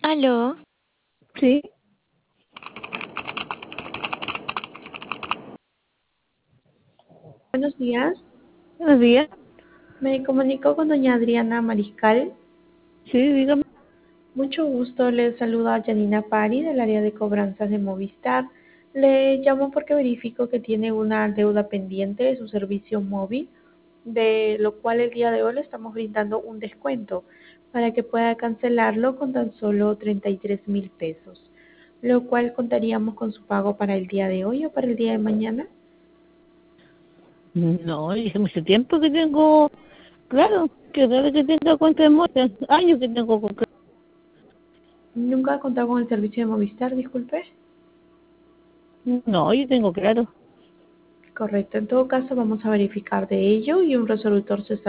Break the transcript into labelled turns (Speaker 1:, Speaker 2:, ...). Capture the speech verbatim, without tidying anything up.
Speaker 1: Aló,
Speaker 2: Sí,
Speaker 3: Buenos días,
Speaker 2: buenos días.
Speaker 3: me comunico con doña Adriana Mariscal.
Speaker 2: Sí, dígame.
Speaker 3: Mucho gusto, le saluda Janina Pari del área de cobranzas de Movistar. Le llamo porque verifico que tiene una deuda pendiente de su servicio móvil, de lo cual el día de hoy le estamos brindando un descuento para que pueda cancelarlo con tan solo treinta y tres mil pesos, lo cual contaríamos con su pago para el día de hoy o para el día de mañana.
Speaker 2: No, dije mucho tiempo que tengo, claro, que desde que tengo cuenta de muerte, años que tengo con crédito.
Speaker 3: Nunca ha contado con el servicio de Movistar, disculpe.
Speaker 2: No, yo tengo claro.
Speaker 3: Correcto, en todo caso vamos a verificar de ello y un resolutor se